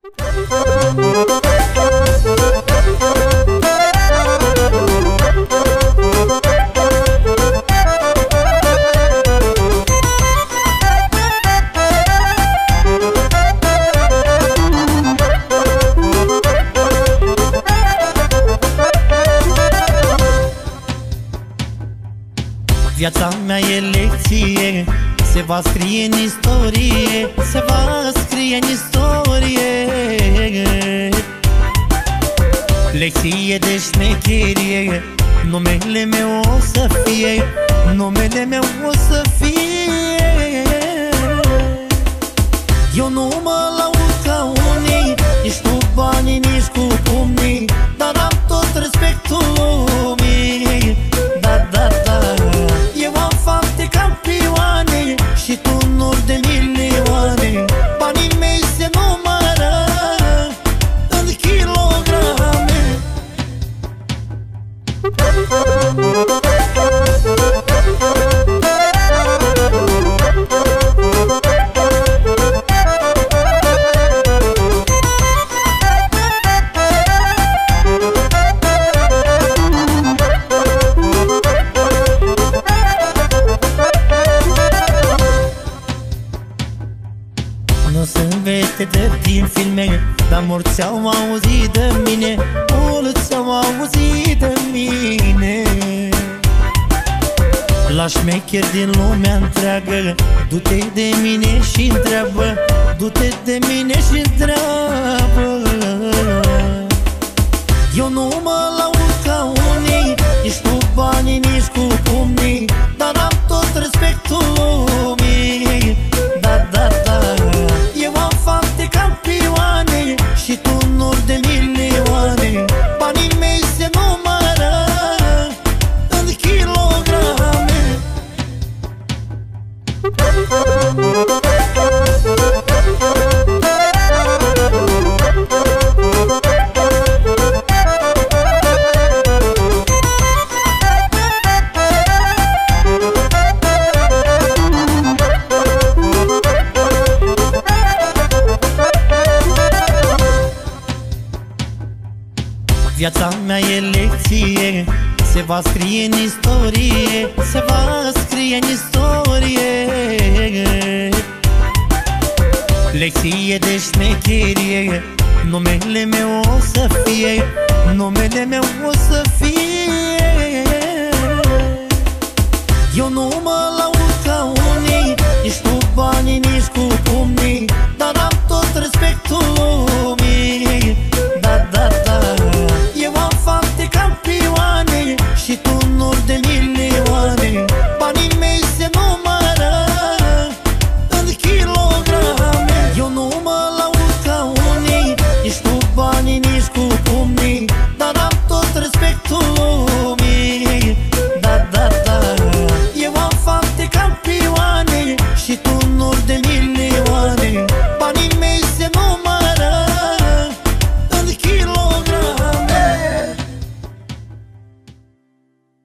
Viața mea e lecție, se va scrie în istorie, se va scrie în istorie. Lecție de șmecherie, numele meu o să fie, numele meu o să fie. Eu nu mă laud ca unii, nici cu banii, nici cu pumnii, dar am tot respectul lumii. Da, da, da. Eu am fapte campioane și tunuri de milioane. Banii mei se numără în kilograme. Nu sunt vedete din filme, dar mulți au auzit de mine, mulți au auzit de mine. La șmecher din lumea întreagă, du-te de mine și întreabă, du-te de mine și întreabă. Eu nu mă laud ca unii, nici cu banii, nici cu pumnii, dar am tot respectul lumii. Da, da, da. Eu am fapte campioane și tunuri de milioane. Banii mei se numără în kilograme. Viața mea e lecție, se va scrie în istorie, se va scrie în istorie. Lecție de șmecherie, numele meu o să fie, numele meu o să fie. Eu nu mă laud ca unii, nici cu banii, nici cu pumnii, dar am tot respectul